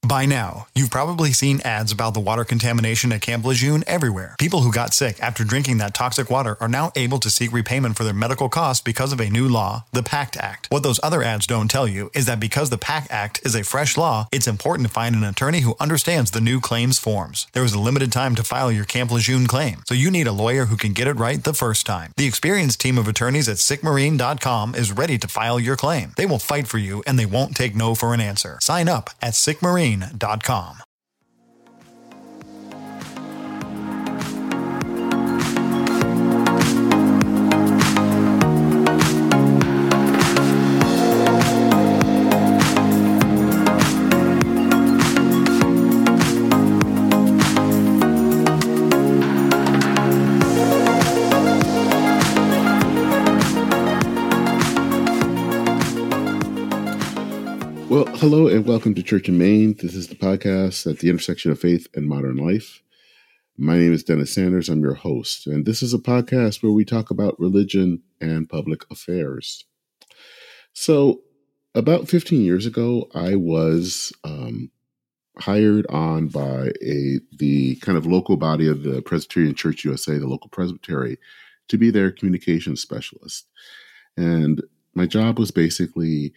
By now, you've probably seen ads about the water contamination at Camp Lejeune everywhere. People who got sick after drinking that toxic water are now able to seek repayment for their medical costs because of a new law, the PACT Act. What those other ads don't tell you is that because the PACT Act is a fresh law, it's important to find an attorney who understands the new claims forms. There is a limited time to file your Camp Lejeune claim, so you need a lawyer who can get it right the first time. The experienced team of attorneys at sickmarine.com is ready to file your claim. They will fight for you and they won't take no for an answer. Sign up at sickmarine.com. Well, hello and welcome to Church in Maine. This is the podcast at the intersection of faith and modern life. My name is Dennis Sanders. I'm your host, and this is a podcast where we talk about religion and public affairs. So, about 15 years ago, I was hired on by the kind of local body of the Presbyterian Church USA, the local presbytery, to be their communications specialist. And my job was basically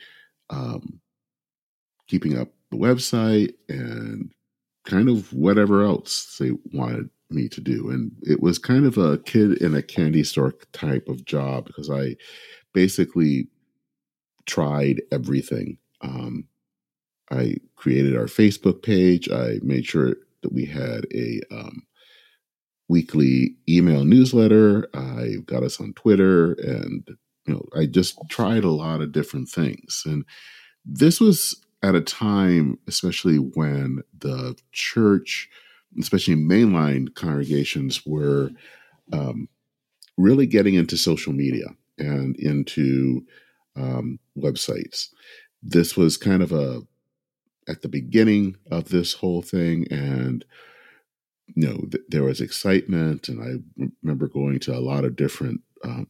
keeping up the website and kind of whatever else they wanted me to do. And it was kind of a kid in a candy store type of job because I basically tried everything. I created our Facebook page. I made sure that we had a weekly email newsletter. I got us on Twitter, and I just tried a lot of different things. And this was at a time, especially when the church, especially mainline congregations, were really getting into social media and into websites. This was kind of at the beginning of this whole thing, and there was excitement, and I remember going to a lot of different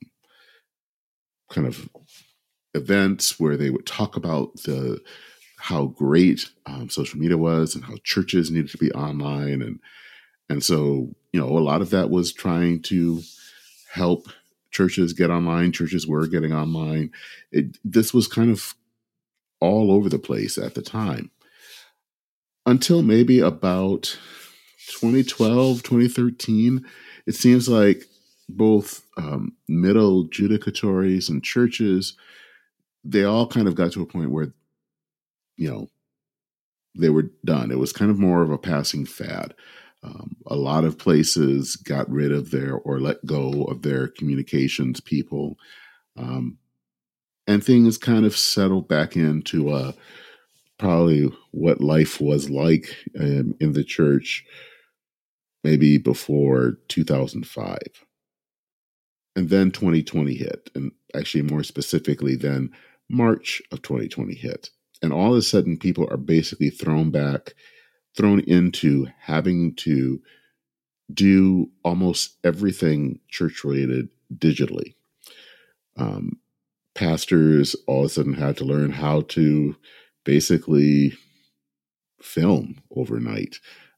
kind of events where they would talk about how great social media was and how churches needed to be online. And so, a lot of that was trying to help churches get online. Churches were getting online. This was kind of all over the place at the time until maybe about 2012, 2013. It seems like both middle judicatories and churches, they all kind of got to a point where they were done. It was kind of more of a passing fad. A lot of places got rid of or let go of their communications people. And things kind of settled back into probably what life was like in the church maybe before 2005. And then 2020 hit, and actually more specifically then March of 2020 hit. And all of a sudden, people are basically thrown into having to do almost everything church-related digitally. Pastors all of a sudden had to learn how to basically film overnight.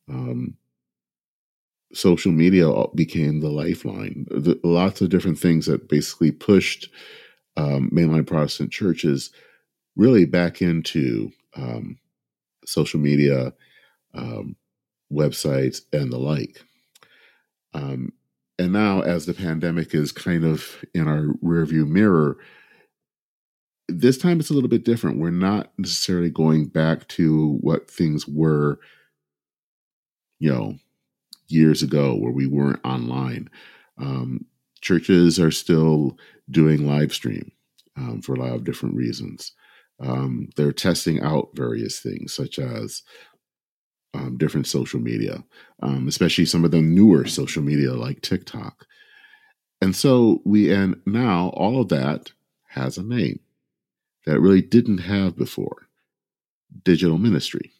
Social media became the lifeline. Lots of different things that basically pushed mainline Protestant churches really back into social media, websites, and the like. And now, as the pandemic is kind of in our rearview mirror, this time it's a little bit different. We're not necessarily going back to what things were, years ago where we weren't online. Churches are still doing live stream for a lot of different reasons. They're testing out various things, such as different social media, especially some of the newer social media like TikTok. And so now all of that has a name that it really didn't have before: digital ministry.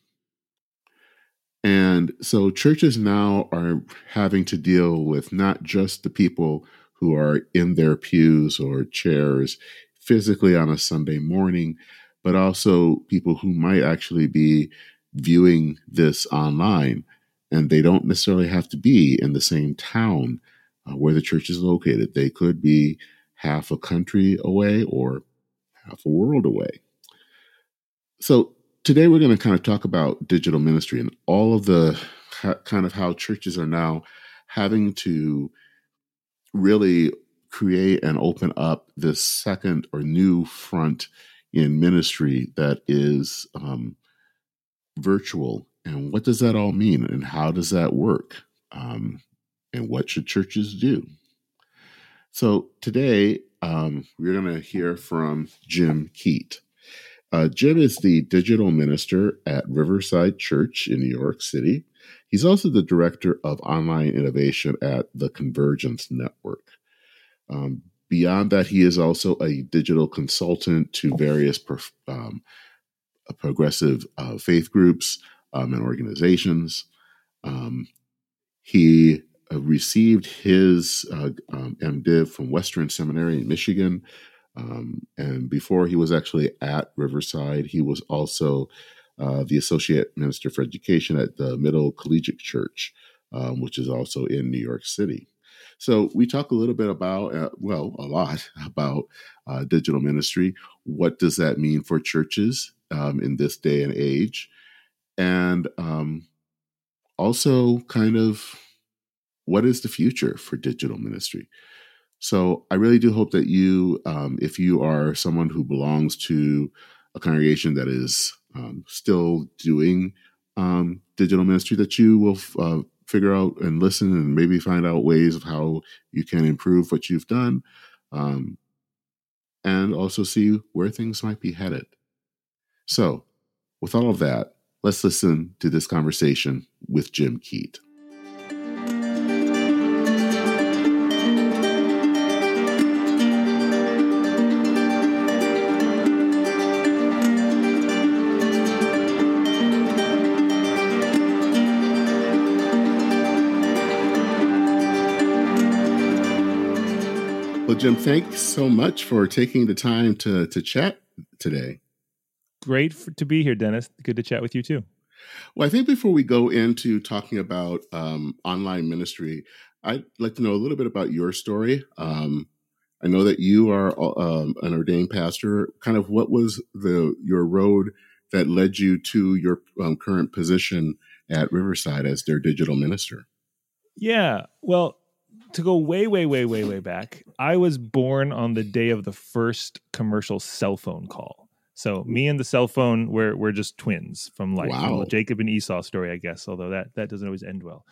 And so churches now are having to deal with not just the people who are in their pews or chairs physically on a Sunday morning, but also people who might actually be viewing this online, and they don't necessarily have to be in the same town where the church is located. They could be half a country away or half a world away. So today we're going to kind of talk about digital ministry and all of the kind of how churches are now having to really create and open up this second or new front in ministry that is virtual. And what does that all mean? And how does that work? And what should churches do? So today we're going to hear from Jim Keat. Jim is the digital minister at Riverside Church in New York City. He's also the director of online innovation at the Convergence Network. Beyond that, he is also a digital consultant to various progressive faith groups and organizations. He received his MDiv from Western Seminary in Michigan. And before he was actually at Riverside, he was also the Associate Minister for Education at the Middle Collegiate Church, which is also in New York City. So we talk a little bit about, a lot about digital ministry. What does that mean for churches in this day and age? And also kind of what is the future for digital ministry? So I really do hope that you, if you are someone who belongs to a congregation that is still doing digital ministry, that you will figure out and listen and maybe find out ways of how you can improve what you've done, and also see where things might be headed. So with all of that, let's listen to this conversation with Jim Keat. Well, Jim, thanks so much for taking the time to chat today. Great to be here, Dennis. Good to chat with you too. Well, I think before we go into talking about online ministry, I'd like to know a little bit about your story. I know that you are an ordained pastor. Kind of what was your road that led you to your current position at Riverside as their digital minister? Yeah, well, to go way back, I was born on the day of the first commercial cell phone call. So me and the cell phone, we're just twins from life. Wow. Well, Jacob and Esau story, I guess, although that doesn't always end well.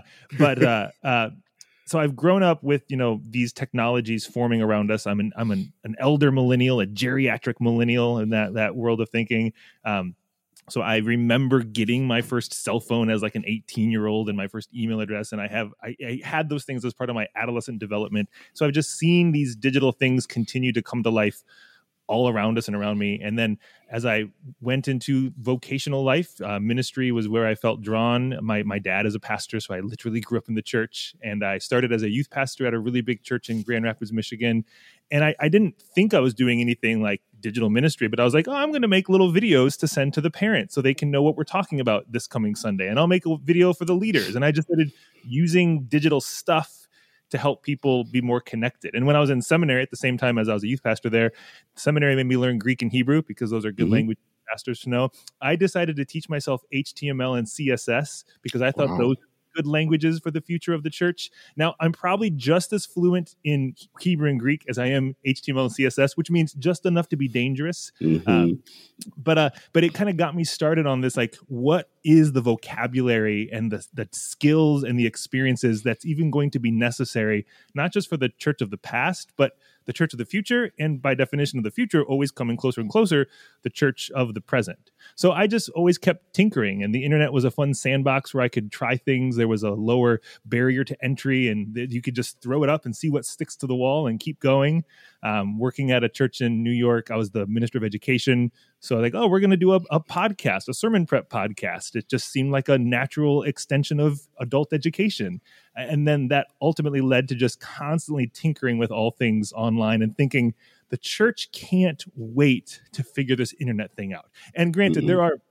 So I've grown up with, these technologies forming around us. I'm an elder millennial, a geriatric millennial in that world of thinking. So I remember getting my first cell phone as like an 18-year-old and my first email address. And I had those things as part of my adolescent development. So I've just seen these digital things continue to come to life all around us and around me. And then as I went into vocational life, ministry was where I felt drawn. My dad is a pastor, so I literally grew up in the church. And I started as a youth pastor at a really big church in Grand Rapids, Michigan. And I didn't think I was doing anything like digital ministry, but I was like, I'm going to make little videos to send to the parents so they can know what we're talking about this coming Sunday. And I'll make a video for the leaders. And I just started using digital stuff to help people be more connected. And when I was in seminary at the same time as I was a youth pastor there, seminary made me learn Greek and Hebrew because those are good language pastors to know. I decided to teach myself HTML and CSS because I thought those were good languages for the future of the church. Now, I'm probably just as fluent in Hebrew and Greek as I am HTML and CSS, which means just enough to be dangerous. But it kind of got me started on this, like, what is the vocabulary and the skills and the experiences that's even going to be necessary, not just for the church of the past, but the church of the future, and by definition of the future, always coming closer and closer, the church of the present. So I just always kept tinkering, and the internet was a fun sandbox where I could try things. There was a lower barrier to entry, and you could just throw it up and see what sticks to the wall and keep going. Working at a church in New York, I was the minister of education. So we're going to do a podcast, a sermon prep podcast. It just seemed like a natural extension of adult education. And then that ultimately led to just constantly tinkering with all things online and thinking the church can't wait to figure this internet thing out. And granted, there are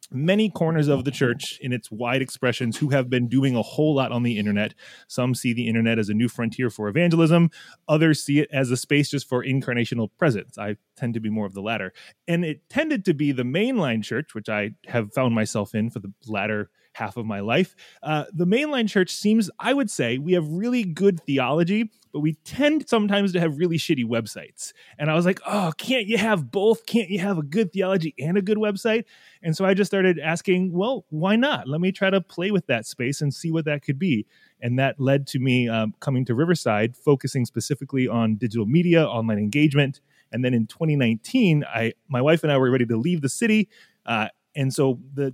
many corners of the church in its wide expressions who have been doing a whole lot on the internet. Some see the internet as a new frontier for evangelism. Others see it as a space just for incarnational presence. I tend to be more of the latter. And it tended to be the mainline church, which I have found myself in for the latter half of my life. The mainline church seems, I would say, we have really good theology, but we tend sometimes to have really shitty websites. And I was like, oh, can't you have both? Can't you have a good theology and a good website? And so I just started asking, well, why not? Let me try to play with that space and see what that could be. And that led to me coming to Riverside, focusing specifically on digital media, online engagement. And then in 2019, my wife and I were ready to leave the city. And so the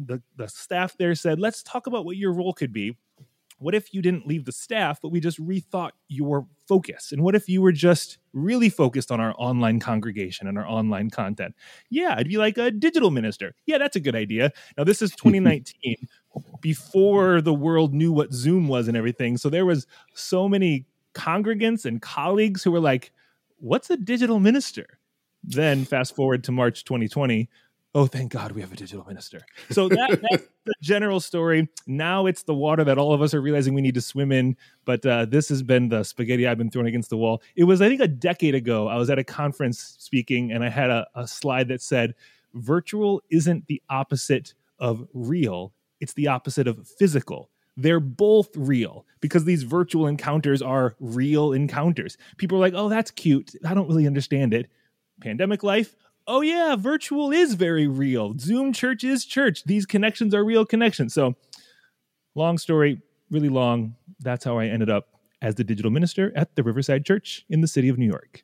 staff there said, let's talk about what your role could be. What if you didn't leave the staff, but we just rethought your focus? And what if you were just really focused on our online congregation and our online content? Yeah, I'd be like a digital minister. Yeah, that's a good idea. Now, this is 2019, before the world knew what Zoom was and everything. So there was so many congregants and colleagues who were like, what's a digital minister? Then fast forward to March 2020. Oh, thank God we have a digital minister. So that's the general story. Now it's the water that all of us are realizing we need to swim in. But this has been the spaghetti I've been throwing against the wall. It was, I think, a decade ago. I was at a conference speaking, and I had a slide that said, virtual isn't the opposite of real. It's the opposite of physical. They're both real because these virtual encounters are real encounters. People are like, oh, that's cute. I don't really understand it. Pandemic life. Oh yeah, virtual is very real. Zoom church is church. These connections are real connections. So long story, really long. That's how I ended up as the digital minister at the Riverside Church in the city of New York.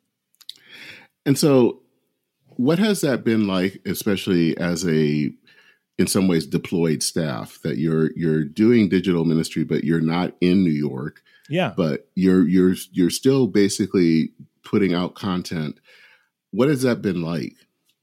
And so what has that been like, especially as in some ways, deployed staff, that you're doing digital ministry, but you're not in New York. Yeah. But you're still basically putting out content. What has that been like?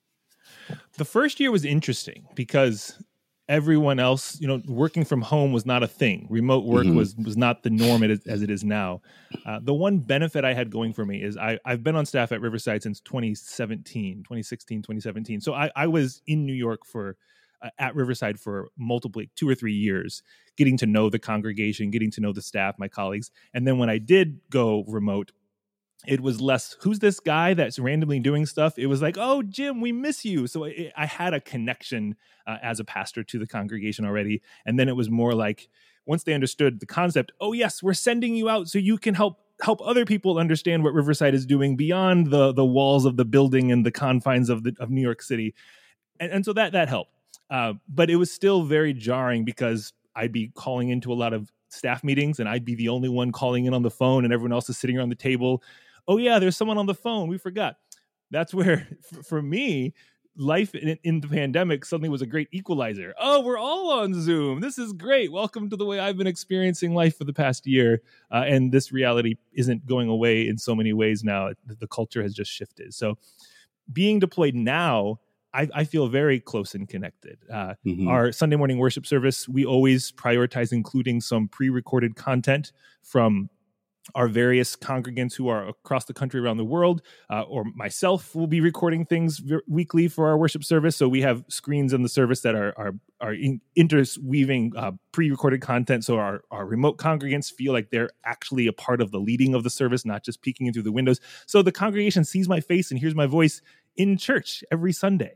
The first year was interesting because everyone else, working from home was not a thing. Remote work was not the norm as it is now. The one benefit I had going for me is I've been on staff at Riverside since 2016, 2017. So I was in New York at Riverside for multiple 2 or 3 years, getting to know the congregation, getting to know the staff, my colleagues. And then when I did go remote, it was less, who's this guy that's randomly doing stuff? It was like, oh, Jim, we miss you. So I had a connection as a pastor to the congregation already. And then it was more like, once they understood the concept, oh, yes, we're sending you out so you can help other people understand what Riverside is doing beyond the walls of the building and the confines of New York City. And so that helped. But it was still very jarring because I'd be calling into a lot of staff meetings and I'd be the only one calling in on the phone and everyone else is sitting around the table. Oh yeah, there's someone on the phone. We forgot. That's where, for me, life in the pandemic suddenly was a great equalizer. Oh, we're all on Zoom. This is great. Welcome to the way I've been experiencing life for the past year. And this reality isn't going away in so many ways now. The culture has just shifted. So being deployed now, I feel very close and connected. Our Sunday morning worship service, we always prioritize including some pre-recorded content from our various congregants who are across the country, around the world, or myself will be recording things weekly for our worship service. So we have screens in the service that are interweaving pre-recorded content. So our remote congregants feel like they're actually a part of the leading of the service, not just peeking in through the windows. So the congregation sees my face and hears my voice in church every Sunday.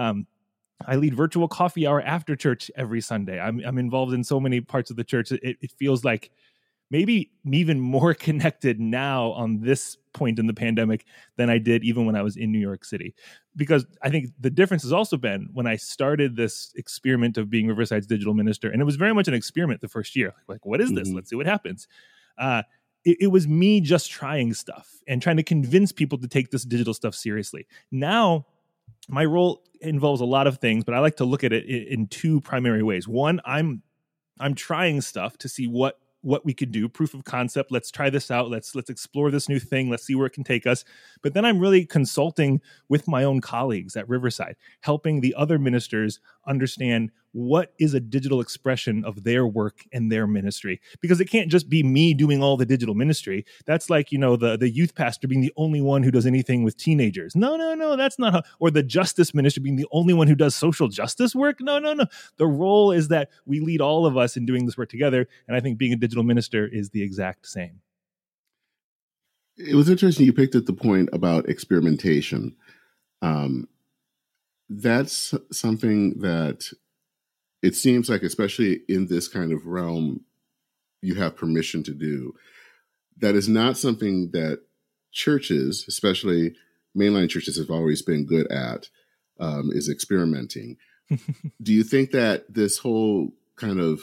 I lead virtual coffee hour after church every Sunday. I'm involved in so many parts of the church. It feels like maybe even more connected now on this point in the pandemic than I did even when I was in New York City. Because I think the difference has also been when I started this experiment of being Riverside's digital minister, and it was very much an experiment the first year. Like, what is this? Let's see what happens. It was me just trying stuff and trying to convince people to take this digital stuff seriously. Now, my role involves a lot of things, but I like to look at it in two primary ways. One, I'm trying stuff to see what we could do, proof of concept. Let's try this out. Let's explore this new thing. Let's see where it can take us. But then I'm really consulting with my own colleagues at Riverside, helping the other ministers understand what is a digital expression of their work and their ministry? Because it can't just be me doing all the digital ministry. That's like, the youth pastor being the only one who does anything with teenagers. No, that's not how, or the justice minister being the only one who does social justice work. No. The role is that we lead all of us in doing this work together. And I think being a digital minister is the exact same. It was interesting you picked up the point about experimentation. That's something that it seems like, especially in this kind of realm, you have permission to do. That is not something that churches, especially mainline churches, have always been good at, is experimenting. Do you think that this whole kind of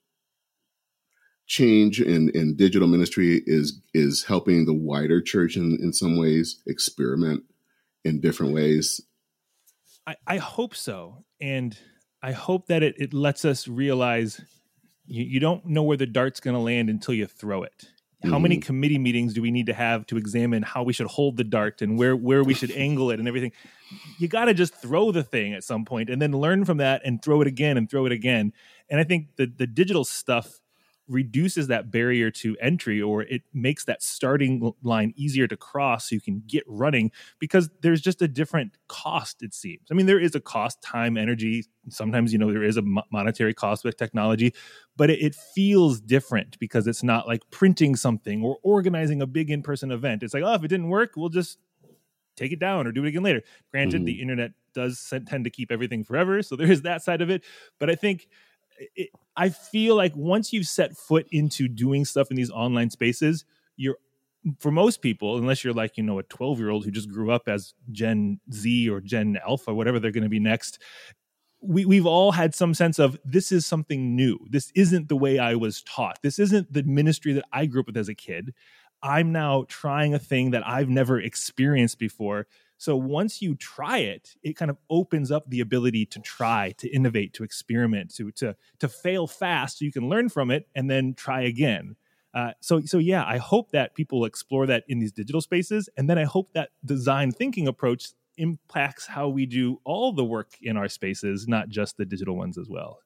change in digital ministry is helping the wider church in some ways experiment in different ways? I hope so. And I hope that it lets us realize you don't know where the dart's going to land until you throw it. How many committee meetings do we need to have to examine how we should hold the dart and where we should angle it and everything? You got to just throw the thing at some point and then learn from that and throw it again and throw it again. And I think the digital stuff reduces that barrier to entry, or it makes that starting line easier to cross so you can get running, because there's just a different cost, it seems. I mean, there is a cost, time, energy. Sometimes, there is a monetary cost with technology, but it feels different because it's not like printing something or organizing a big in-person event. It's like, if it didn't work, we'll just take it down or do it again later. Granted, the internet does tend to keep everything forever, so there is that side of it. But I think I feel like once you've set foot into doing stuff in these online spaces, for most people, unless you're like, a 12-year-old who just grew up as Gen Z or Gen Alpha, whatever they're going to be next, we've all had some sense of, this is something new. This isn't the way I was taught. This isn't the ministry that I grew up with as a kid. I'm now trying a thing that I've never experienced before. So once you try it, it kind of opens up the ability to try, to innovate, to experiment, to fail fast so you can learn from it and then try again. So yeah, I hope that people explore that in these digital spaces. And then I hope that design thinking approach impacts how we do all the work in our spaces, not just the digital ones as well.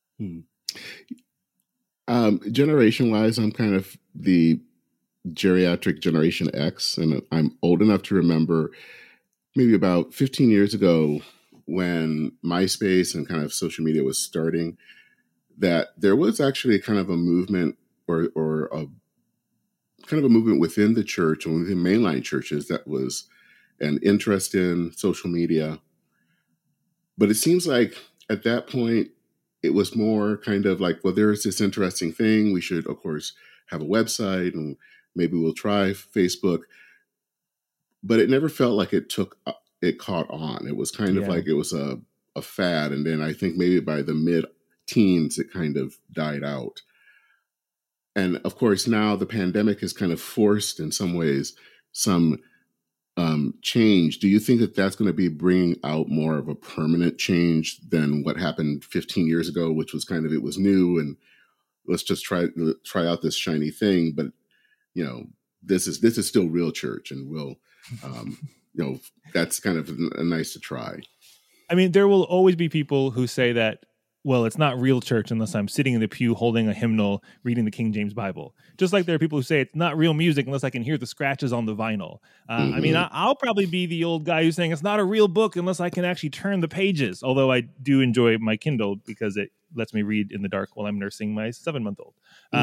Generation-wise, I'm kind of the geriatric Generation X, and I'm old enough to remember maybe about 15 years ago when MySpace and kind of social media was starting, that there was actually kind of a movement or a kind of a movement within the church and within mainline churches that was an interest in social media. But it seems like at that point, it was more kind of like, well, there's this interesting thing. We should, of course, have a website and maybe we'll try Facebook. But it never felt like it caught on. It was kind of like it was a fad. And then I think maybe by the mid-teens, it kind of died out. And of course, now the pandemic has kind of forced in some ways some change. Do you think that that's going to be bringing out more of a permanent change than what happened 15 years ago, which was kind of, it was new and let's just try out this shiny thing. But, this is still real church, and we'll, that's kind of nice to try. I mean, there will always be people who say that, well, it's not real church unless I'm sitting in the pew holding a hymnal, reading the King James Bible. Just like there are people who say it's not real music unless I can hear the scratches on the vinyl. I mean, I'll probably be the old guy who's saying it's not a real book unless I can actually turn the pages, although I do enjoy my Kindle because it lets me read in the dark while I'm nursing my 7-month-old.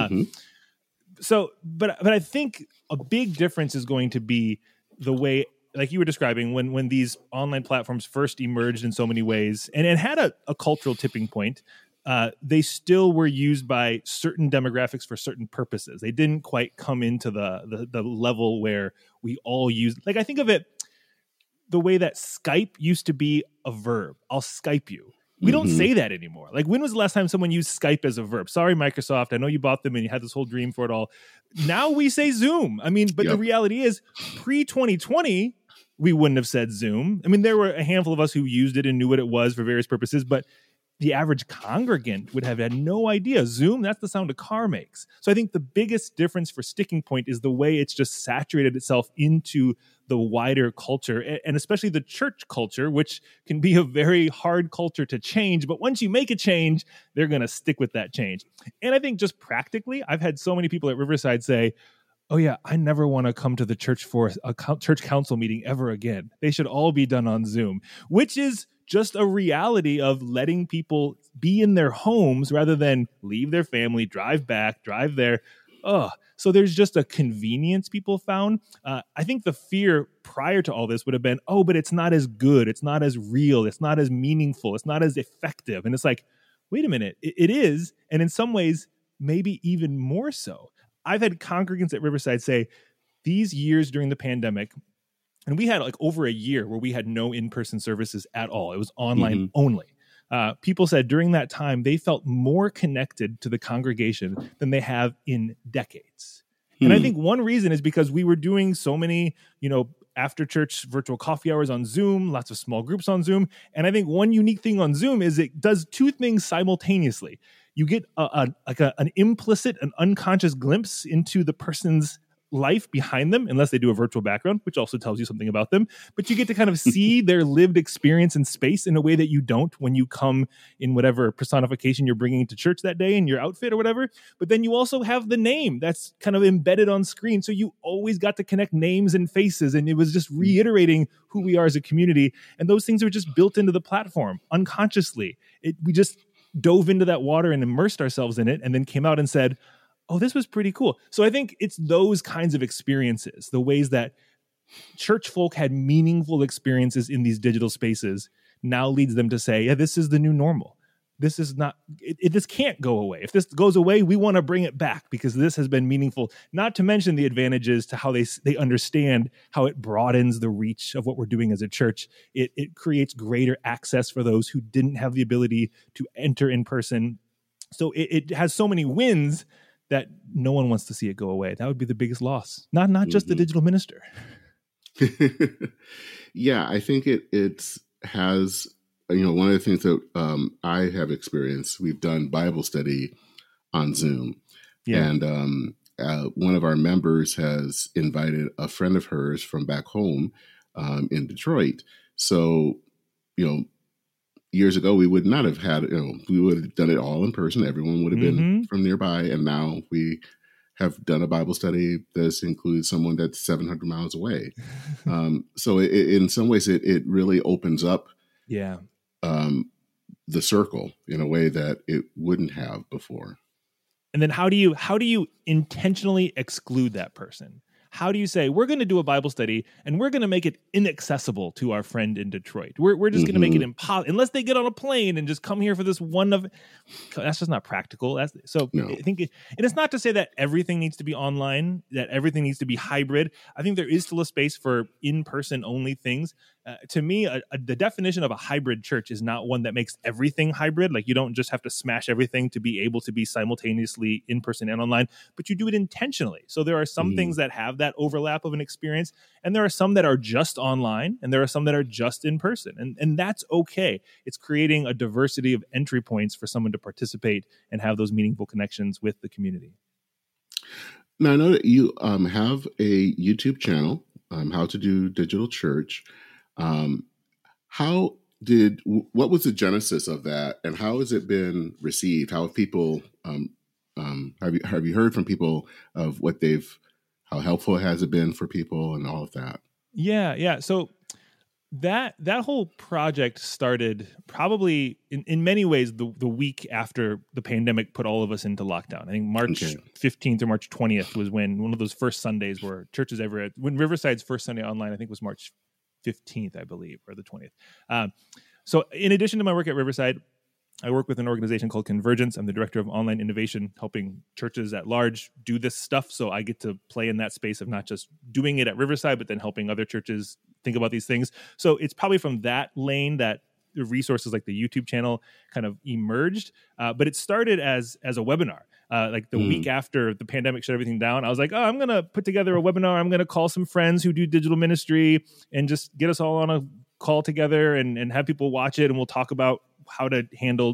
But I think a big difference is going to be the way, like you were describing, when these online platforms first emerged in so many ways and it had a cultural tipping point, they still were used by certain demographics for certain purposes. They didn't quite come into the level where we all use, like, I think of it the way that Skype used to be a verb. I'll Skype you. We don't say that anymore. Like, when was the last time someone used Skype as a verb? Sorry, Microsoft. I know you bought them and you had this whole dream for it all. Now we say Zoom. I mean, but the reality is, pre-2020, we wouldn't have said Zoom. I mean, there were a handful of us who used it and knew what it was for various purposes, but the average congregant would have had no idea. Zoom, that's the sound a car makes. So I think the biggest difference for Sticking Point is the way it's just saturated itself into the wider culture, and especially the church culture, which can be a very hard culture to change. But once you make a change, they're going to stick with that change. And I think just practically, I've had so many people at Riverside say, oh yeah, I never want to come to the church for a church council meeting ever again. They should all be done on Zoom, which is just a reality of letting people be in their homes rather than leave their family, drive back, drive there. So there's just a convenience people found. I think the fear prior to all this would have been, but it's not as good. It's not as real. It's not as meaningful. It's not as effective. And it's like, wait a minute, it is. And in some ways, maybe even more so. I've had congregants at Riverside say these years during the pandemic, and we had like over a year where we had no in-person services at all. It was online only. People said during that time, they felt more connected to the congregation than they have in decades. And I think one reason is because we were doing so many, after church virtual coffee hours on Zoom, lots of small groups on Zoom. And I think one unique thing on Zoom is it does two things simultaneously. You get an implicit, an unconscious glimpse into the person's life behind them, unless they do a virtual background, which also tells you something about them. But you get to kind of see their lived experience in space in a way that you don't when you come in whatever personification you're bringing to church that day in your outfit or whatever. But then you also have the name that's kind of embedded on screen. So you always got to connect names and faces. And it was just reiterating who we are as a community. And those things are just built into the platform unconsciously. We just dove into that water and immersed ourselves in it and then came out and said, oh, this was pretty cool. So I think it's those kinds of experiences, the ways that church folk had meaningful experiences in these digital spaces now leads them to say, yeah, this is the new normal. This is not, this can't go away. If this goes away, we want to bring it back because this has been meaningful, not to mention the advantages to how they understand how it broadens the reach of what we're doing as a church. It creates greater access for those who didn't have the ability to enter in person. So it has so many wins that no one wants to see it go away. That would be the biggest loss. Not just the digital minister. Yeah, I think it has, one of the things that I have experienced, we've done Bible study on Zoom. Yeah. And one of our members has invited a friend of hers from back home in Detroit. So, years ago, we would not have had, we would have done it all in person. Everyone would have been from nearby. And now we have done a Bible study that includes someone that's 700 miles away. So in some ways, it really opens up the circle in a way that it wouldn't have before. And then how do you intentionally exclude that person? How do you say, we're going to do a Bible study and we're going to make it inaccessible to our friend in Detroit? We're just going to make it impossible unless they get on a plane and just come here for this one of. That's just not practical. I think, and it's not to say that everything needs to be online, that everything needs to be hybrid. I think there is still a space for in-person only things. To me, the definition of a hybrid church is not one that makes everything hybrid. Like you don't just have to smash everything to be able to be simultaneously in person and online, but you do it intentionally. So there are some things that have that overlap of an experience, and there are some that are just online, and there are some that are just in person, and that's okay. It's creating a diversity of entry points for someone to participate and have those meaningful connections with the community. Now, I know that you have a YouTube channel, How to Do Digital Church. What was the genesis of that, and how has it been received? How have people, have you heard from people of how helpful has it been for people and all of that? Yeah. So that whole project started probably in many ways the week after the pandemic put all of us into lockdown. I think March 15th or March 20th was when one of those first Sundays where churches when Riverside's first Sunday online, I think was March 15th, I believe, or the 20th. So in addition to my work at Riverside, I work with an organization called Convergence. I'm the director of online innovation, helping churches at large do this stuff. So I get to play in that space of not just doing it at Riverside, but then helping other churches think about these things. So it's probably from that lane that the resources like the YouTube channel kind of emerged. But it started as a webinar. Like the week after the pandemic shut everything down, I was like, I'm going to put together a webinar. I'm going to call some friends who do digital ministry and just get us all on a call together and have people watch it. And we'll talk about how to handle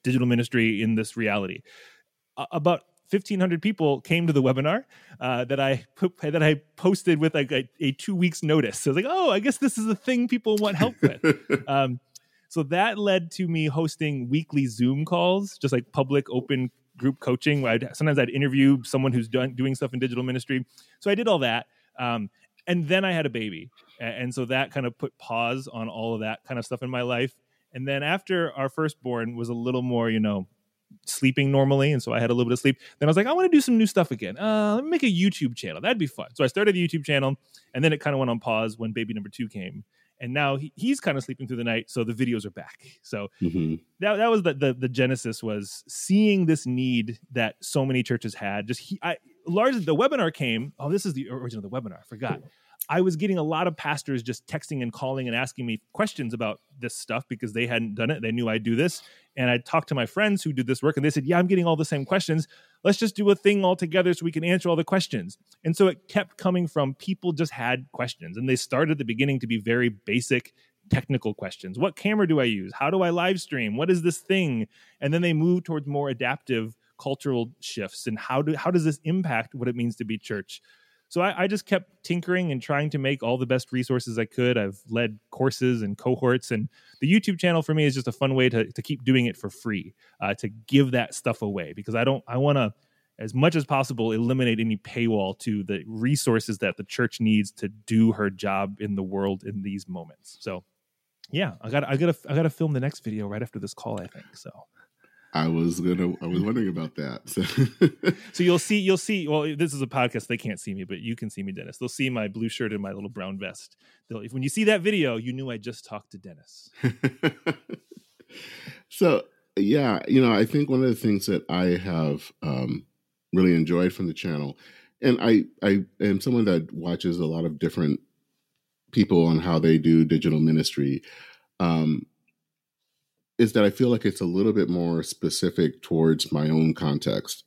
digital ministry in this reality. About 1,500 people came to the webinar that I posted with like a 2 weeks notice. So I was like, oh, I guess this is a thing people want help with. So that led to me hosting weekly Zoom calls, just like public open group coaching. Sometimes I'd interview someone who's doing stuff in digital ministry. So I did all that. And then I had a baby. And so that kind of put pause on all of that kind of stuff in my life. And then after our firstborn was a little more, sleeping normally, and so I had a little bit of sleep. Then I was like, I want to do some new stuff again. Let me make a YouTube channel. That'd be fun. So I started a YouTube channel, and then it kind of went on pause when baby number 2 came. And now he's kind of sleeping through the night, so the videos are back. So that was the genesis, was seeing this need that so many churches had. Largely the webinar came. Oh, this is the origin of the webinar. I forgot. I was getting a lot of pastors just texting and calling and asking me questions about this stuff because they hadn't done it. They knew I'd do this. And I talked to my friends who did this work, and they said, yeah, I'm getting all the same questions. Let's just do a thing all together so we can answer all the questions. And so it kept coming from people just had questions. And they started at the beginning to be very basic technical questions. What camera do I use? How do I live stream? What is this thing? And then they moved towards more adaptive cultural shifts. And how does this impact what it means to be church? So I just kept tinkering and trying to make all the best resources I could. I've led courses and cohorts, and the YouTube channel for me is just a fun way to keep doing it for free, to give that stuff away, because I want to, as much as possible, eliminate any paywall to the resources that the church needs to do her job in the world in these moments. So yeah, I gotta film the next video right after this call, I think. So I was wondering about that. So you'll see. Well, this is a podcast; they can't see me, but you can see me, Dennis. They'll see my blue shirt and my little brown vest. When you see that video, you knew I just talked to Dennis. So yeah, I think one of the things that I have really enjoyed from the channel, and I am someone that watches a lot of different people on how they do digital ministry. Is that I feel like it's a little bit more specific towards my own context,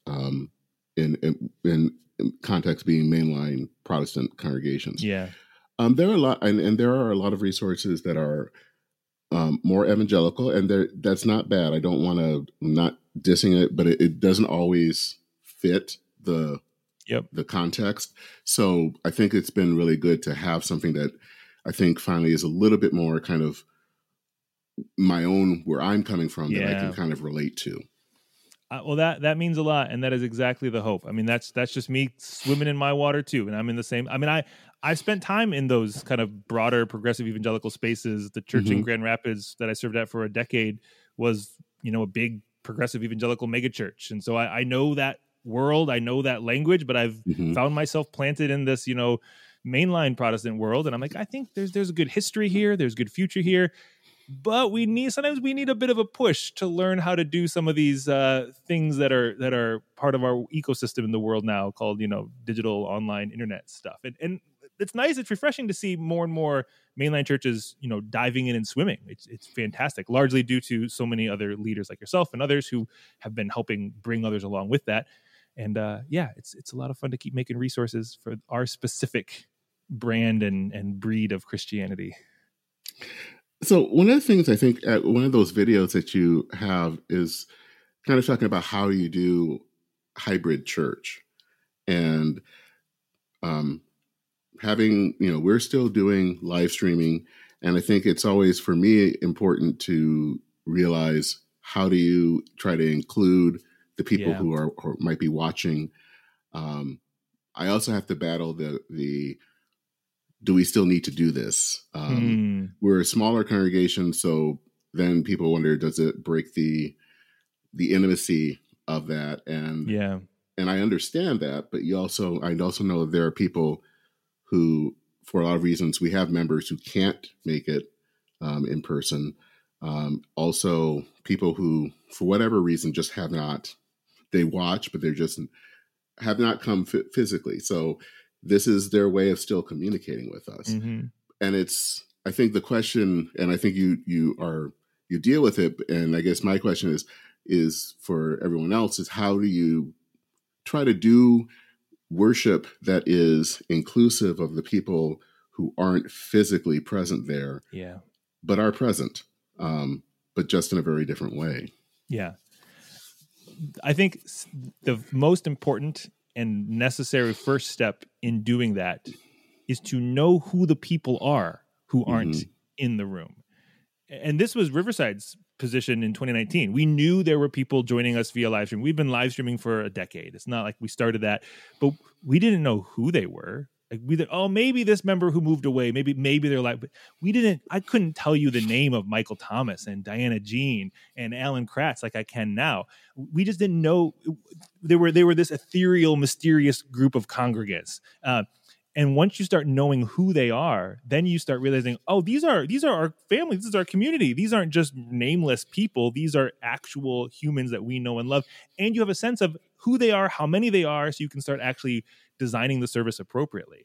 in context being mainline Protestant congregations. Yeah, there are a lot, and there are a lot of resources that are more evangelical, and that's not bad. I don't want to, not dissing it, but it doesn't always fit the context. So I think it's been really good to have something that I think finally is a little bit more kind of my own, where I'm coming from, that I can kind of relate to. Well, that means a lot, and that is exactly the hope. I mean, that's just me swimming in my water too, and I'm in the same. I mean, I spent time in those kind of broader progressive evangelical spaces. The church in Grand Rapids that I served at for a decade was, a big progressive evangelical megachurch, and so I know that world, I know that language, but I've found myself planted in this, mainline Protestant world, and I'm like, I think there's a good history here, there's good future here. But sometimes we need a bit of a push to learn how to do some of these things that are part of our ecosystem in the world now, called digital online internet stuff. And it's nice, it's refreshing to see more and more mainline churches diving in and swimming. It's fantastic, largely due to so many other leaders like yourself and others who have been helping bring others along with that. And it's a lot of fun to keep making resources for our specific brand and breed of Christianity. So one of the things I think one of those videos that you have is kind of talking about how you do hybrid church, and having, we're still doing live streaming. And I think it's always, for me, important to realize, how do you try to include the people who are or might be watching? I also have to battle the do we still need to do this? We're a smaller congregation, so then people wonder, does it break the intimacy of that? And I understand that, but I also know there are people who, for a lot of reasons, we have members who can't make it in person. Also, people who, for whatever reason, just have not. They watch, but they just have not come physically. So this is their way of still communicating with us. And I think the question, and I think you deal with it. And I guess my question is for everyone else, is how do you try to do worship that is inclusive of the people who aren't physically present there, but are present, but just in a very different way. Yeah. I think the most important and necessary first step in doing that is to know who the people are who aren't in the room. And this was Riverside's position in 2019. We knew there were people joining us via live stream. We've been live streaming for a decade. It's not like we started that, but we didn't know who they were. Like maybe this member who moved away, maybe they're like, but I couldn't tell you the name of Michael Thomas and Diana Jean and Alan Kratz like I can now. We just didn't know they were this ethereal, mysterious group of congregants. And once you start knowing who they are, then you start realizing, oh, these are our family. This is our community. These aren't just nameless people. These are actual humans that we know and love. And you have a sense of who they are, how many they are, so you can start actually designing the service appropriately.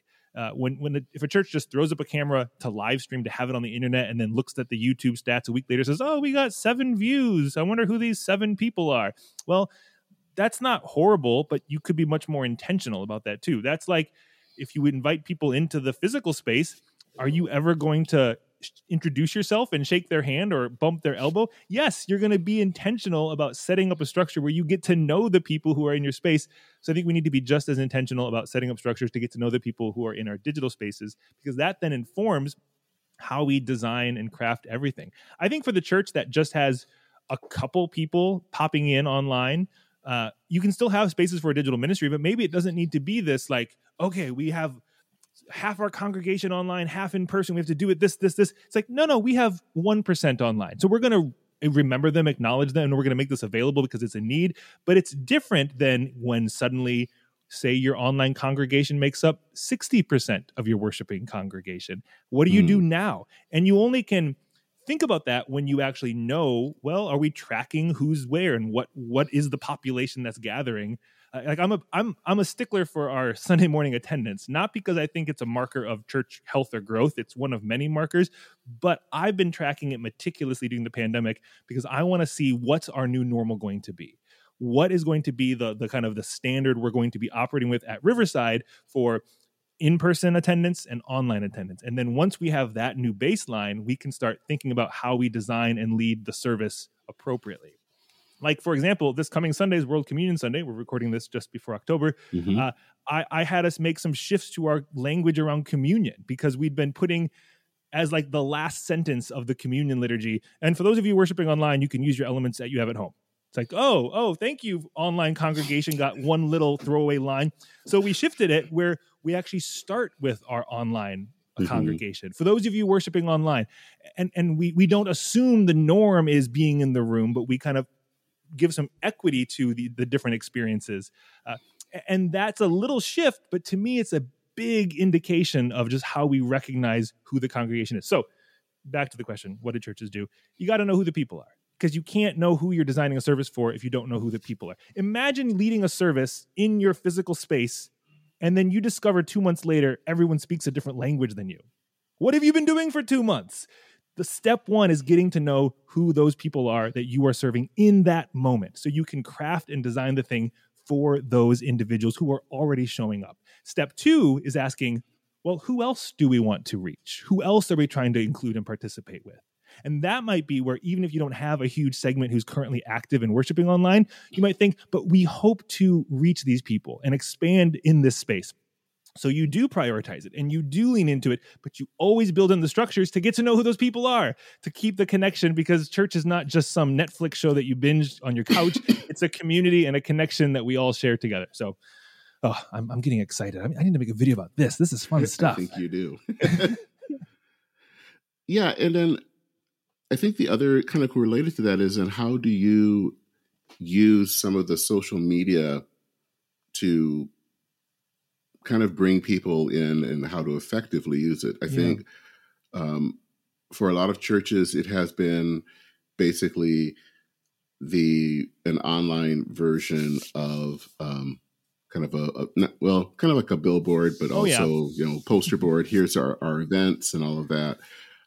If a church just throws up a camera to live stream to have it on the internet and then looks at the YouTube stats a week later, says, oh, we got 7 views. I wonder who these 7 people are. Well, that's not horrible, but you could be much more intentional about that too. That's like, if you would invite people into the physical space, are you ever going to introduce yourself and shake their hand or bump their elbow? Yes, you're going to be intentional about setting up a structure where you get to know the people who are in your space. So I think we need to be just as intentional about setting up structures to get to know the people who are in our digital spaces, because that then informs how we design and craft everything. I think for the church that just has a couple people popping in online, you can still have spaces for a digital ministry, but maybe it doesn't need to be this like, okay, we have half our congregation online, half in person. We have to do it this. It's like, no, we have 1% online. So we're going to remember them, acknowledge them, and we're going to make this available because it's a need. But it's different than when suddenly, say, your online congregation makes up 60% of your worshiping congregation. What do you do now? And you only can think about that when you actually know, well, are we tracking who's where and what is the population that's gathering? Like I'm a stickler for our Sunday morning attendance, not because I think it's a marker of church health or growth. It's one of many markers, but I've been tracking it meticulously during the pandemic because I want to see what's our new normal going to be. What is going to be the kind of the standard we're going to be operating with at Riverside for in-person attendance and online attendance. And then once we have that new baseline, we can start thinking about how we design and lead the service appropriately. Like, for example, this coming Sunday is World Communion Sunday. We're recording this just before October. I had us make some shifts to our language around communion because we'd been putting as like the last sentence of the communion liturgy. And for those of you worshiping online, you can use your elements that you have at home. It's like, oh, thank you, online congregation, got one little throwaway line. So we shifted it where we actually start with our online congregation. For those of you worshiping online, and we don't assume the norm is being in the room, but we kind of give some equity to the different experiences. And that's a little shift, but to me, it's a big indication of just how we recognize who the congregation is. So back to the question, what do churches do? You got to know who the people are, because you can't know who you're designing a service for if you don't know who the people are. Imagine leading a service in your physical space, and then you discover 2 months later, everyone speaks a different language than you. What have you been doing for 2 months? The step one is getting to know who those people are that you are serving in that moment, so you can craft and design the thing for those individuals who are already showing up. Step two is asking, well, who else do we want to reach? Who else are we trying to include and participate with? And that might be where, even if you don't have a huge segment who's currently active and worshiping online, you might think, but we hope to reach these people and expand in this space. So you do prioritize it and you do lean into it, but you always build in the structures to get to know who those people are, to keep the connection, because church is not just some Netflix show that you binge on your couch. It's a community and a connection that we all share together. So I'm getting excited. I need to make a video about this. This is fun stuff. I think you do. Yeah. And then I think the other kind of correlated to that is, and how do you use some of the social media to kind of bring people in, and how to effectively use it? I think for a lot of churches, it has been basically an online version of kind of kind of like a billboard, but also, poster board. Here's our events and all of that.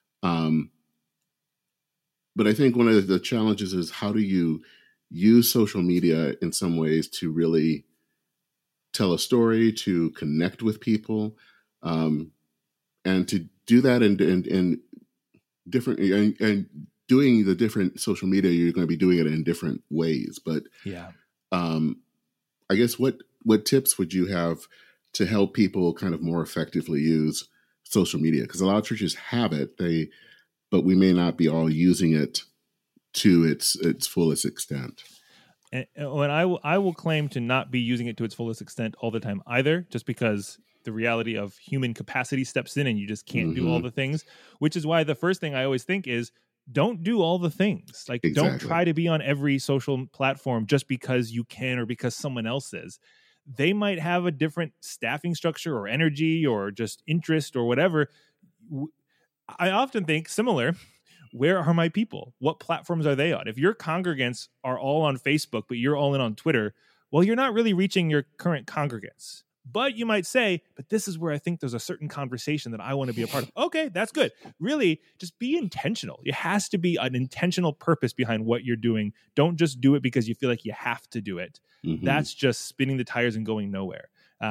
But I think one of the challenges is, how do you use social media in some ways to really tell a story, to connect with people, and to do that in different, and doing the different social media, you're going to be doing it in different ways. But I guess what tips would you have to help people kind of more effectively use social media? Because a lot of churches have it, but we may not be all using it to its fullest extent. And I will claim to not be using it to its fullest extent all the time either, just because the reality of human capacity steps in and you just can't do all the things, which is why the first thing I always think is don't do all the things. Like, don't try to be on every social platform just because you can or because someone else is. They might have a different staffing structure or energy or just interest or whatever. I often think similar. Where are my people? What platforms are they on? If your congregants are all on Facebook, but you're all in on Twitter, well, you're not really reaching your current congregants. But you might say, but this is where I think there's a certain conversation that I want to be a part of. Okay, that's good. Really, just be intentional. It has to be an intentional purpose behind what you're doing. Don't just do it because you feel like you have to do it. That's just spinning the tires and going nowhere.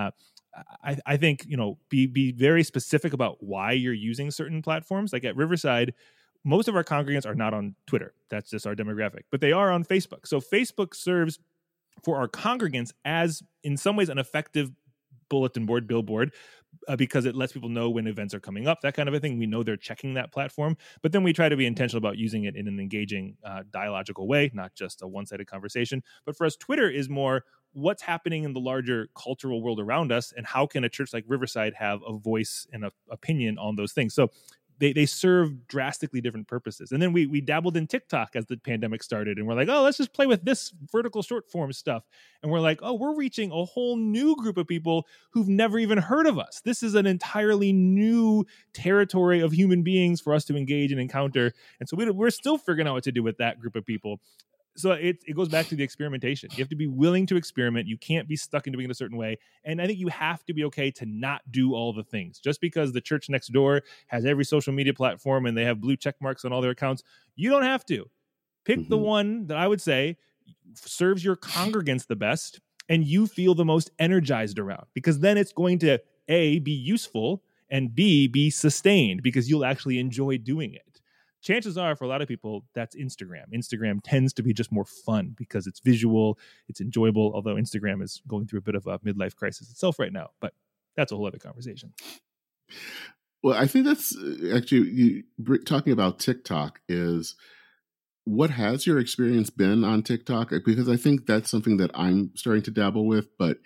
I think, be very specific about why you're using certain platforms. Like at Riverside, most of our congregants are not on Twitter. That's just our demographic. But they are on Facebook. So Facebook serves for our congregants as, in some ways, an effective bulletin board, billboard, because it lets people know when events are coming up, that kind of a thing. We know they're checking that platform. But then we try to be intentional about using it in an engaging, dialogical way, not just a one-sided conversation. But for us, Twitter is more what's happening in the larger cultural world around us, and how can a church like Riverside have a voice and an opinion on those things. So they serve drastically different purposes. And then we dabbled in TikTok as the pandemic started, and we're like, oh, let's just play with this vertical short form stuff. And we're like, oh, we're reaching a whole new group of people who've never even heard of us. This is an entirely new territory of human beings for us to engage and encounter. And so we're still figuring out what to do with that group of people. So it goes back to the experimentation. You have to be willing to experiment. You can't be stuck in doing it a certain way. And I think you have to be okay to not do all the things. Just because the church next door has every social media platform and they have blue check marks on all their accounts, you don't have to. Pick the one that I would say serves your congregants the best and you feel the most energized around. Because then it's going to, A, be useful, and B, be sustained because you'll actually enjoy doing it. Chances are, for a lot of people, that's Instagram. Instagram tends to be just more fun because it's visual, it's enjoyable, although Instagram is going through a bit of a midlife crisis itself right now. But that's a whole other conversation. Well, I think that's actually, talking about TikTok is, what has your experience been on TikTok? Because I think that's something that I'm starting to dabble with, but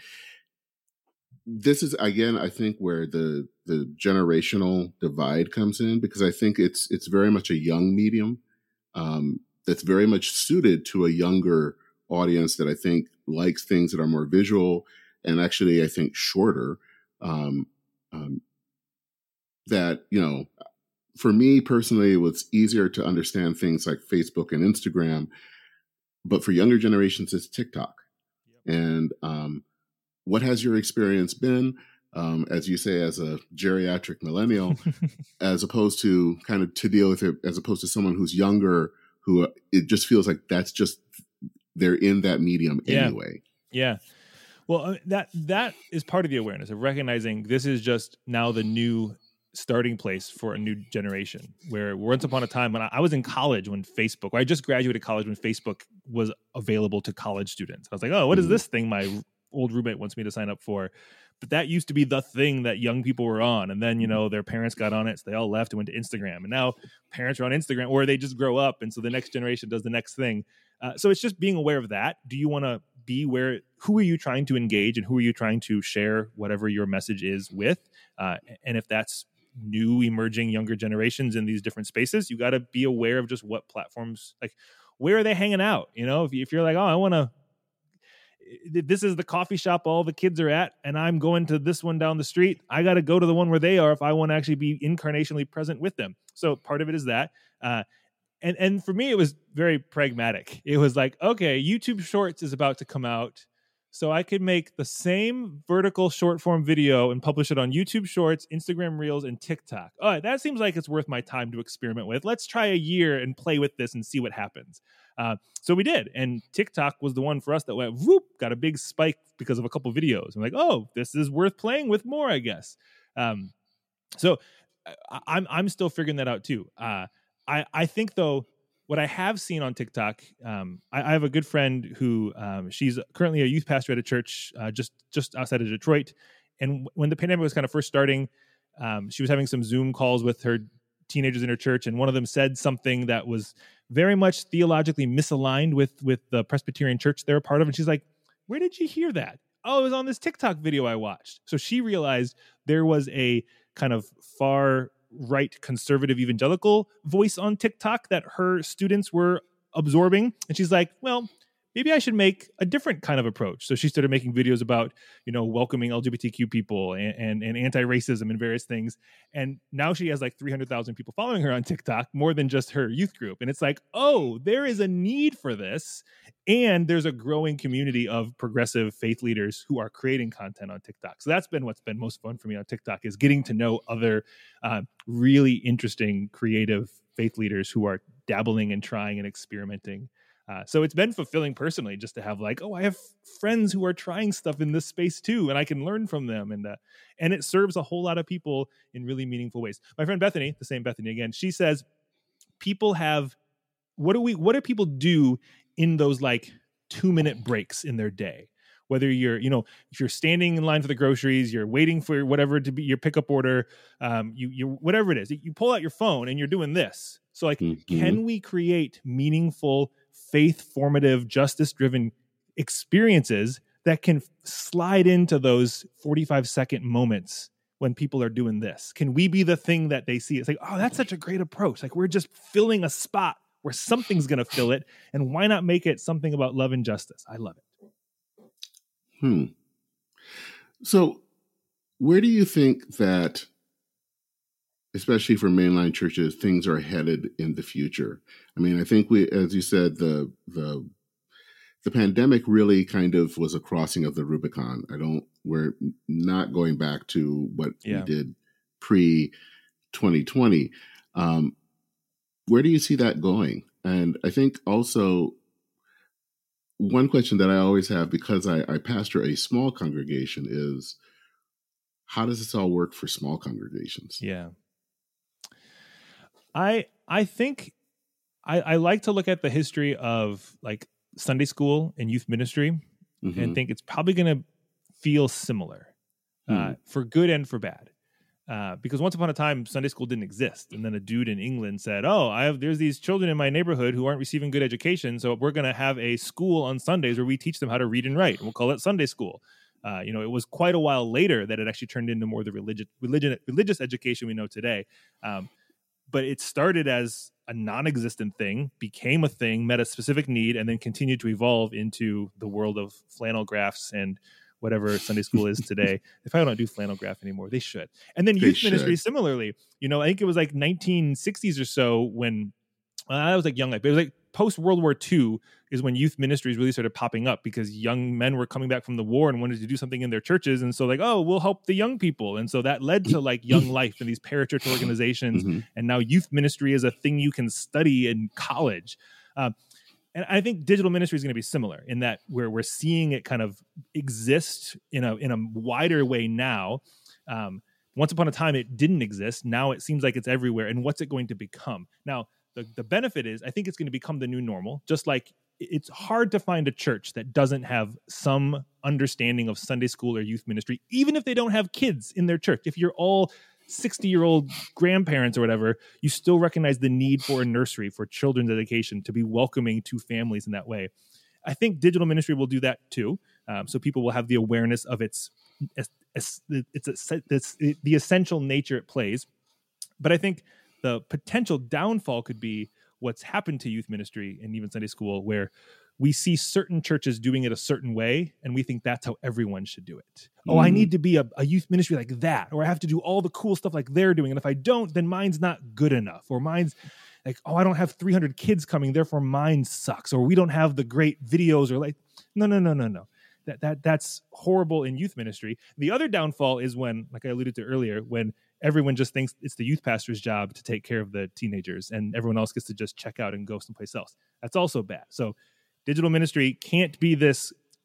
this is, again, I think where the generational divide comes in, because I think it's very much a young medium that's very much suited to a younger audience that I think likes things that are more visual and actually, I think, shorter. That, for me personally, it was easier to understand things like Facebook and Instagram, but for younger generations, it's TikTok. Yep. And what has your experience been, as you say, as a geriatric millennial, as opposed to kind of to deal with it, as opposed to someone who's younger, who it just feels like that's just, they're in that medium anyway. Yeah. Well, that is part of the awareness of recognizing this is just now the new starting place for a new generation, where once upon a time when I was in college, when Facebook, I just graduated college when Facebook was available to college students. I was like, oh, what is this thing my old roommate wants me to sign up for? But that used to be the thing that young people were on. And then, their parents got on it. So they all left and went to Instagram. And now parents are on Instagram, or they just grow up. And so the next generation does the next thing. So it's just being aware of that. Do you want to be who are you trying to engage and who are you trying to share whatever your message is with? And if that's new emerging younger generations in these different spaces, you got to be aware of just what platforms, like where are they hanging out? If you're like, oh, I want to, this is the coffee shop all the kids are at, and I'm going to this one down the street, I got to go to the one where they are if I want to actually be incarnationally present with them. So part of it is that. And for me, it was very pragmatic. It was like, okay, YouTube Shorts is about to come out. So I could make the same vertical short form video and publish it on YouTube Shorts, Instagram Reels, and TikTok. All right, that seems like it's worth my time to experiment with. Let's try a year and play with this and see what happens. So we did. And TikTok was the one for us that went, whoop, got a big spike because of a couple videos. I'm like, oh, this is worth playing with more, I guess. So I'm still figuring that out too. I think, though, what I have seen on TikTok, I have a good friend who she's currently a youth pastor at a church just outside of Detroit. And when the pandemic was kind of first starting, she was having some Zoom calls with her teenagers in her church, and one of them said something that was very much theologically misaligned with the Presbyterian church they're a part of. And she's like, "Where did you hear that?" "Oh, it was on this TikTok video I watched." So she realized there was a kind of far right conservative evangelical voice on TikTok that her students were absorbing. And she's like, well, maybe I should make a different kind of approach. So she started making videos about, welcoming LGBTQ people and anti-racism and various things. And now she has like 300,000 people following her on TikTok, more than just her youth group. And it's like, oh, there is a need for this. And there's a growing community of progressive faith leaders who are creating content on TikTok. So that's been what's been most fun for me on TikTok, is getting to know other really interesting, creative faith leaders who are dabbling and trying and experimenting. So it's been fulfilling personally just to have like, oh, I have friends who are trying stuff in this space too, and I can learn from them. And it serves a whole lot of people in really meaningful ways. My friend Bethany, the same Bethany again, she says, people have, what do people do in those like 2-minute breaks in their day? Whether you're, if you're standing in line for the groceries, you're waiting for whatever to be your pickup order, you whatever it is, you pull out your phone and you're doing this. So like, can we create meaningful, faith-formative, justice-driven experiences that can slide into those 45-second moments when people are doing this? Can we be the thing that they see? It's like, oh, that's such a great approach. Like, we're just filling a spot where something's going to fill it, and why not make it something about love and justice? I love it. So where do you think that, especially for mainline churches, things are headed in the future? I mean, I think as you said, the pandemic really kind of was a crossing of the Rubicon. We're not going back to what we did pre-2020. Where do you see that going? And I think also one question that I always have, because I pastor a small congregation, is how does this all work for small congregations? Yeah. I think I like to look at the history of like Sunday school and youth ministry and think it's probably going to feel similar for good and for bad. Because once upon a time, Sunday school didn't exist. And then a dude in England said, oh, there's these children in my neighborhood who aren't receiving good education. So we're going to have a school on Sundays where we teach them how to read and write. And we'll call it Sunday school. It was quite a while later that it actually turned into more the religious education we know today. But it started as a non-existent thing, became a thing, met a specific need, and then continued to evolve into the world of flannel graphs and whatever Sunday school is today. If I don't do flannel graph anymore, they should. And then youth ministry, similarly, I think it was like 1960s or so when I was like young, but it was like post World War II is when youth ministries really started popping up, because young men were coming back from the war and wanted to do something in their churches. And so like, oh, we'll help the young people. And so that led to like Young Life and these parachurch organizations. And now youth ministry is a thing you can study in college. And I think digital ministry is going to be similar in that where we're seeing it kind of exist in a wider way now. Once upon a time, it didn't exist. Now it seems like it's everywhere. And what's it going to become? Now, the benefit is I think it's going to become the new normal, just like it's hard to find a church that doesn't have some understanding of Sunday school or youth ministry, even if they don't have kids in their church. If you're all 60-year-old grandparents or whatever, you still recognize the need for a nursery for children's education to be welcoming to families in that way. I think digital ministry will do that too. So people will have the awareness of the essential nature it plays. But I think the potential downfall could be what's happened to youth ministry and even Sunday school, where we see certain churches doing it a certain way, and we think that's how everyone should do it. Oh, I need to be a youth ministry like that, or I have to do all the cool stuff like they're doing. And if I don't, then mine's not good enough. Or mine's like, oh, I don't have 300 kids coming, therefore mine sucks. Or we don't have the great videos, or like, no. That's horrible in youth ministry. The other downfall is when, like I alluded to earlier, when everyone just thinks it's the youth pastor's job to take care of the teenagers and everyone else gets to just check out and go someplace else. That's also bad. So digital ministry can't be this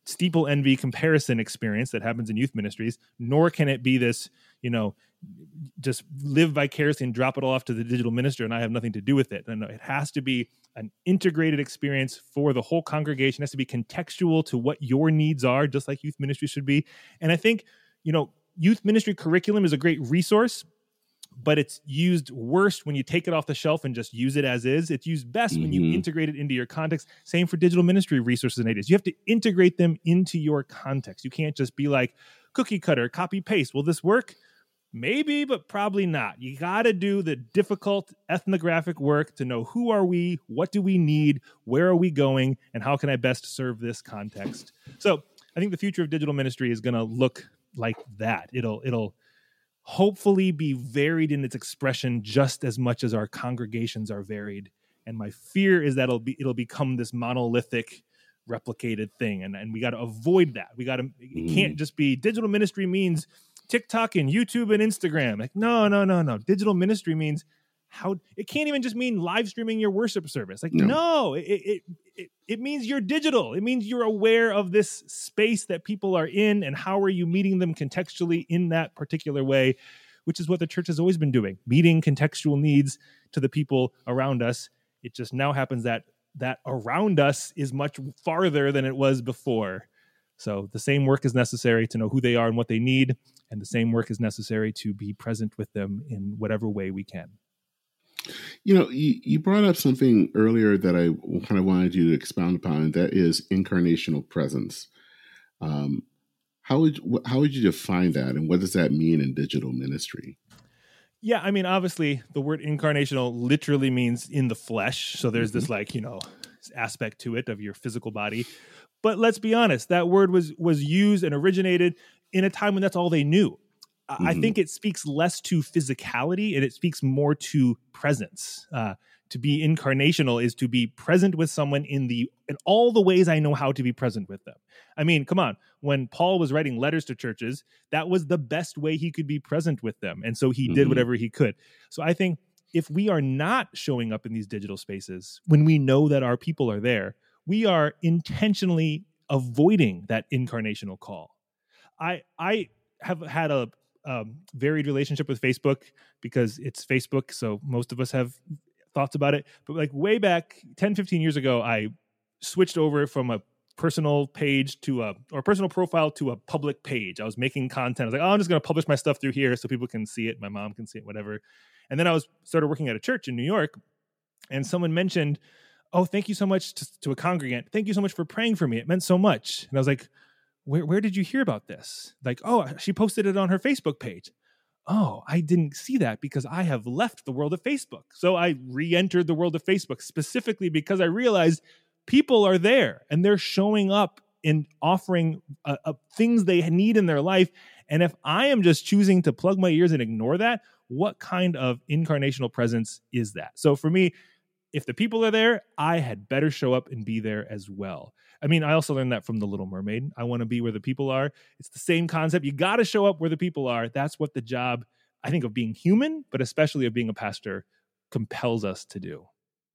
steeple envy comparison experience that happens in youth ministries, nor can it be this, just live vicariously and drop it all off to the digital minister and I have nothing to do with it. And it has to be an integrated experience for the whole congregation. It has to be contextual to what your needs are, just like youth ministry should be. And I think, youth ministry curriculum is a great resource, but it's used worst when you take it off the shelf and just use it as is. It's used best when you integrate it into your context. Same for digital ministry resources and ideas. You have to integrate them into your context. You can't just be like cookie cutter, copy paste. Will this work? Maybe, but probably not. You got to do the difficult ethnographic work to know who are we, what do we need, where are we going, and how can I best serve this context. So I think the future of digital ministry is going to look like that. It'll hopefully be varied in its expression just as much as our congregations are varied. And my fear is that it'll become this monolithic, replicated thing. And we got to avoid that. It can't just be digital ministry means TikTok and YouTube and Instagram. Like, no. Digital ministry means it can't even just mean live streaming your worship service. Like, no, it means you're digital. It means you're aware of this space that people are in and how are you meeting them contextually in that particular way, which is what the church has always been doing, meeting contextual needs to the people around us. It just now happens that around us is much farther than it was before. So the same work is necessary to know who they are and what they need, and the same work is necessary to be present with them in whatever way we can. You brought up something earlier that I kind of wanted you to expound upon, and that is incarnational presence. How would you define that, and what does that mean in digital ministry? Yeah, I mean, obviously, the word incarnational literally means in the flesh. So there's this aspect to it of your physical body. But let's be honest, that word was used and originated in a time when that's all they knew. I think it speaks less to physicality and it speaks more to presence. To be incarnational is to be present with someone in all the ways I know how to be present with them. I mean, come on. When Paul was writing letters to churches, that was the best way he could be present with them. And so he did whatever he could. So I think if we are not showing up in these digital spaces when we know that our people are there, we are intentionally avoiding that incarnational call. I have had a varied relationship with Facebook because it's Facebook. So most of us have thoughts about it. But like way back 10, 15 years ago, I switched over from a personal page or personal profile to a public page. I was making content. I was like, I'm just going to publish my stuff through here so people can see it. My mom can see it, whatever. And then I started working at a church in New York, and someone mentioned, oh, thank you so much to a congregant. Thank you so much for praying for me. It meant so much. And I was like, where did you hear about this? Like, oh, she posted it on her Facebook page. Oh, I didn't see that because I have left the world of Facebook. So I re-entered the world of Facebook specifically because I realized people are there and they're showing up and offering things they need in their life. And if I am just choosing to plug my ears and ignore that, what kind of incarnational presence is that? So for me, if the people are there, I had better show up and be there as well. I mean, I also learned that from The Little Mermaid. I want to be where the people are. It's the same concept. You got to show up where the people are. That's what the job, I think, of being human, but especially of being a pastor, compels us to do.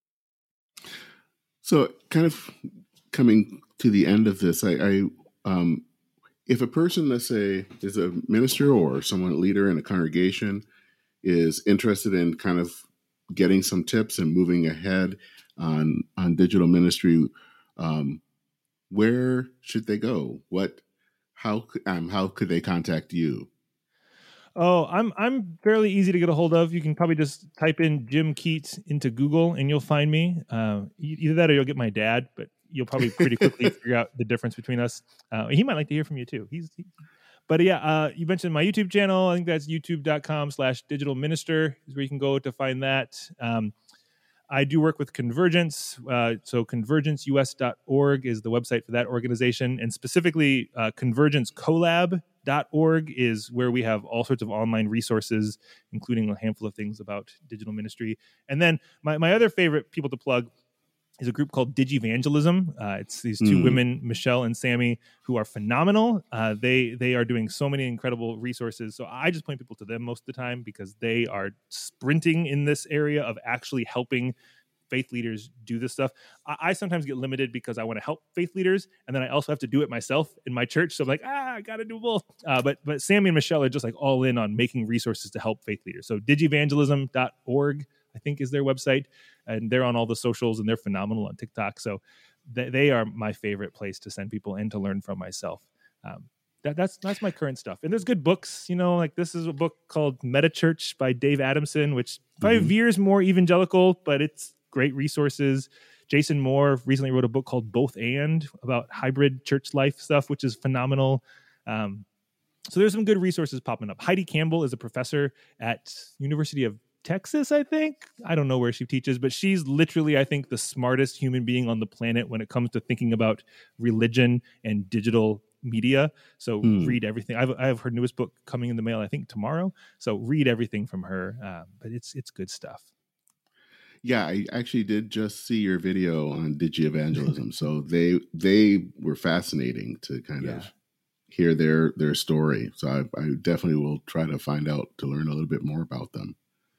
So kind of coming to the end of this, if a person, let's say, is a minister or someone, a leader in a congregation, is interested in kind of getting some tips and moving ahead on digital ministry, where should they go? How could they contact you? Oh, I'm fairly easy to get a hold of. You can probably just type in Jim Keats into Google and you'll find me. Either that or you'll get my dad, but you'll probably pretty quickly figure out the difference between us. He might like to hear from you too. But yeah, you mentioned my YouTube channel. I think that's youtube.com/digitalminister is where you can go to find that. I do work with Convergence. So convergenceus.org is the website for that organization. And specifically, convergencecolab.org is where we have all sorts of online resources, including a handful of things about digital ministry. And then my other favorite people to plug is a group called Digivangelism. It's these two women, Michelle and Sammy, who are phenomenal. They are doing so many incredible resources. So I just point people to them most of the time because they are sprinting in this area of actually helping faith leaders do this stuff. I sometimes get limited because I want to help faith leaders, and then I also have to do it myself in my church. So I'm like, I got to do both. But Sammy and Michelle are just like all in on making resources to help faith leaders. So digivangelism.org, I think, is their website, and they're on all the socials, and they're phenomenal on TikTok. So they are my favorite place to send people and to learn from myself. That's my current stuff. And there's good books, like this is a book called Meta Church by Dave Adamson, which probably veers more evangelical, but it's great resources. Jason Moore recently wrote a book called Both And about hybrid church life stuff, which is phenomenal. So there's some good resources popping up. Heidi Campbell is a professor at University of Texas, I think. I don't know where she teaches, but she's literally, I think, the smartest human being on the planet when it comes to thinking about religion and digital media. So read everything. I have her newest book coming in the mail, I think tomorrow. So read everything from her. But it's good stuff. Yeah, I actually did just see your video on DigiEvangelism. So they were fascinating to kind of hear their story. So I definitely will try to find out to learn a little bit more about them.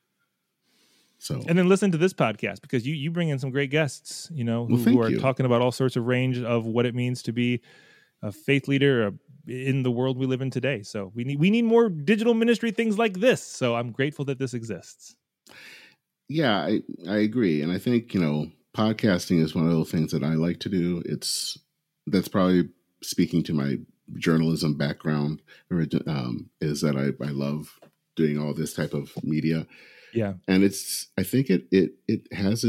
So and then listen to this podcast because you bring in some great guests, who are talking about all sorts of range of what it means to be a faith leader in the world we live in today. So we need more digital ministry things like this. So I'm grateful that this exists. Yeah, I agree. And I think, podcasting is one of those things that I like to do. That's probably speaking to my journalism background, is that I love doing all this type of media. Yeah. And I think it has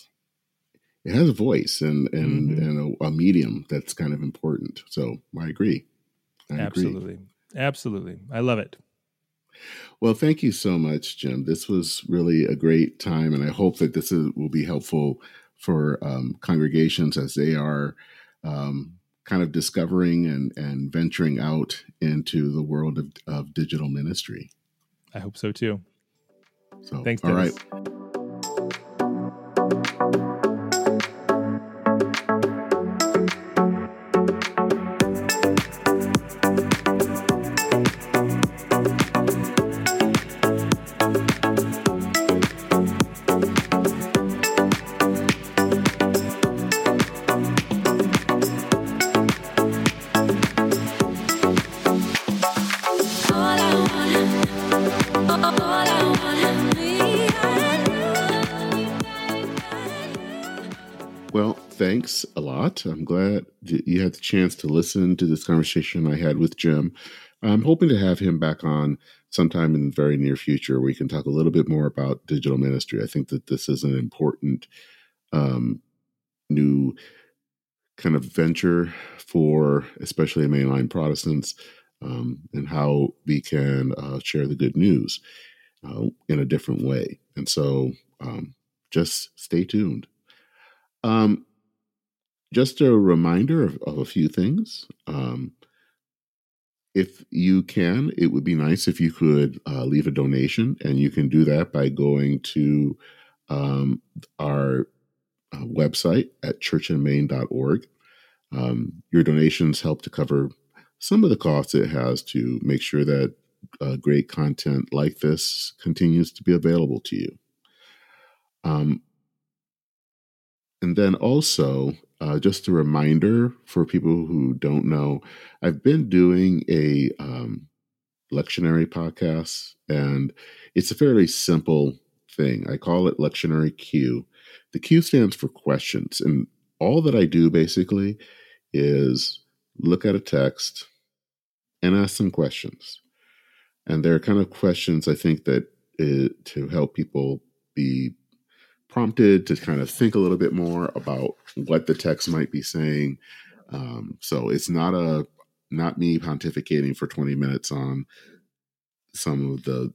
a voice and a medium that's kind of important. So I agree. Absolutely. I love it. Well, thank you so much, Jim. This was really a great time, and I hope that this will be helpful for congregations as they are kind of discovering and venturing out into the world of digital ministry. I hope so too. So, thanks, all Dennis. right. Well, thanks a lot. I'm glad you had the chance to listen to this conversation I had with Jim. I'm hoping to have him back on sometime in the very near future where we can talk a little bit more about digital ministry. I think that this is an important new kind of venture for especially mainline Protestants, and how we can share the good news in a different way. And so just stay tuned. Just a reminder of a few things. If you can, it would be nice if you could leave a donation, and you can do that by going to our website at churchandmain.org. Your donations help to cover some of the costs it has to make sure that great content like this continues to be available to you. And then also, just a reminder for people who don't know, I've been doing a lectionary podcast, and it's a fairly simple thing. I call it Lectionary Q. The Q stands for questions, and all that I do basically is look at a text and ask some questions. And there are kind of questions I think that to help people be prompted to kind of think a little bit more about what the text might be saying. So it's not me pontificating for 20 minutes on some of the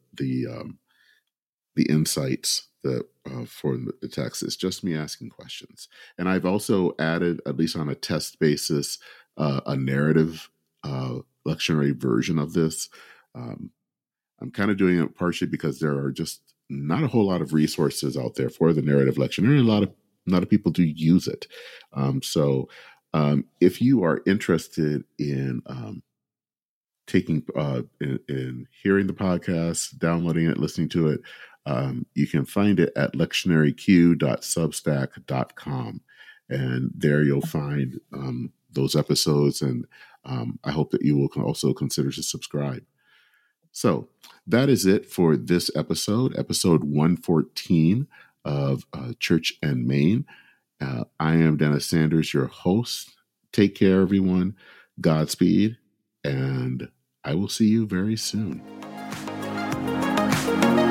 insights that for the text. It's just me asking questions. And I've also added, at least on a test basis, a narrative lectionary version of this. I'm kind of doing it partially because there are just not a whole lot of resources out there for the narrative lectionary, and a lot of people do use it. So if you are interested in taking in hearing the podcast, downloading it, listening to it, You can find it at lectionaryq.substack.com. And there you'll find those episodes. And I hope that you will also consider to subscribe. So that is it for this episode 114 of Church and Main. I am Dennis Sanders, your host. Take care, everyone. Godspeed. And I will see you very soon.